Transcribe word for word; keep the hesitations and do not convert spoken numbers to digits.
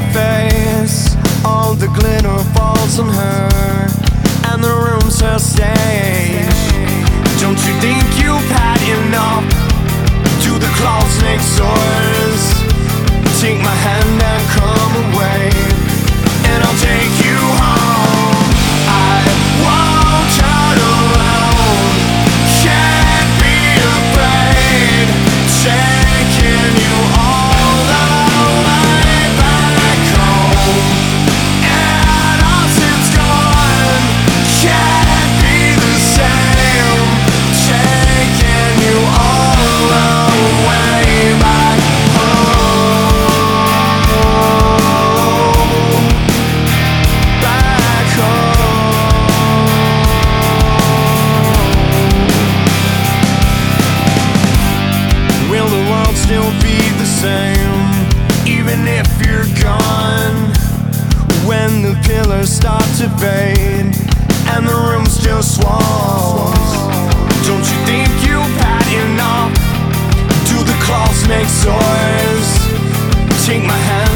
face, all the glitter falls on her, and the room's her stage. Don't you think you've had enough? To the clouds next doors, take my hand and come away, and I'll take you home. I won't turn around, can't be afraid, taking you all the way back home. And once it's gone, can't be the same, taking you all the way back home. Back home. Will the world still be the same, even if you're gone? When the pillars start to fade and the room's just walls, don't you think you've had enough? Do the clouds make doors, take my hand